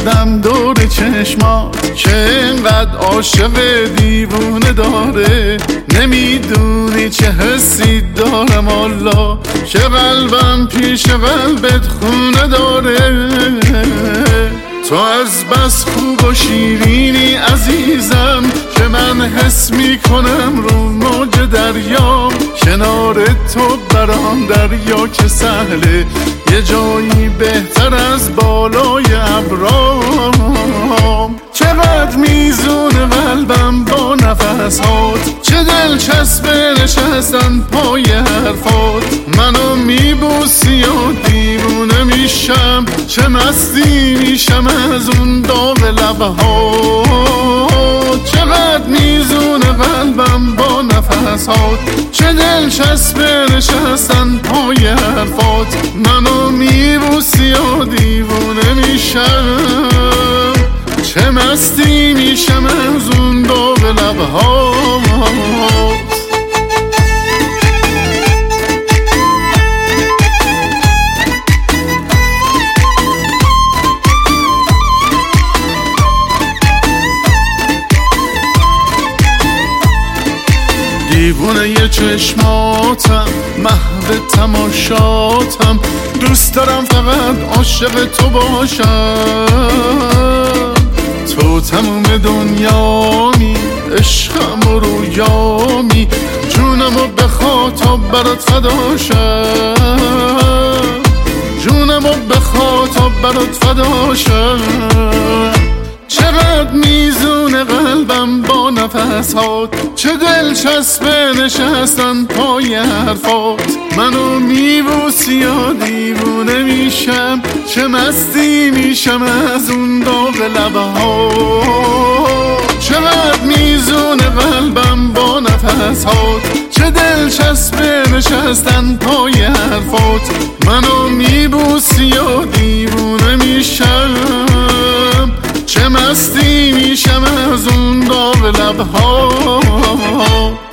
گردم دور چشمات که اینقدر عاشق دیوونه داره. نمیدونی چه حسی دارم الله که قلبم پیش قلبت خونه داره. تو از بس خوب و شیرینی عزیزم که من حس میکنم رو موج دریا. کنار تو برام دریا که سهله، یه جایی بهتر از بالای ابرام. چقدر میزونه قلبم با نفسات، چه دلچسبه نشستن پای حرفات. منو میبوسی و دیوونه میشم، چه مستی میشم از اون داغ لبهات. چقدر میزونه قلبم با نفسات، چه دلچسبه نشستن پای حرفات. منو میبوسی و دیوونه میشم، چه مستی میشم از اون داغ لبهات. دیوونه یه چشماتم، محو تماشاتم. دوست دارم فقط عاشق تو باشم. تو تموم دنیامی، عشقم و رویامی. جونمو بخوا تا برات فدا شم، جونمو بخوا تا برات فدا شم. چقدر میزونه قلبم با نفسات، چه دلچسبه نشستن پای حرفات. منو میبوسی و دیوونه میشم، چه مستی میشم از اون داغ لبهات. چقدر میزونه قلبم با نفسات، چه دلچسبه نشستن پای حرفات. منو میبوسی و دیوونه میشم، چه مستی میشم از اون داغ لبها.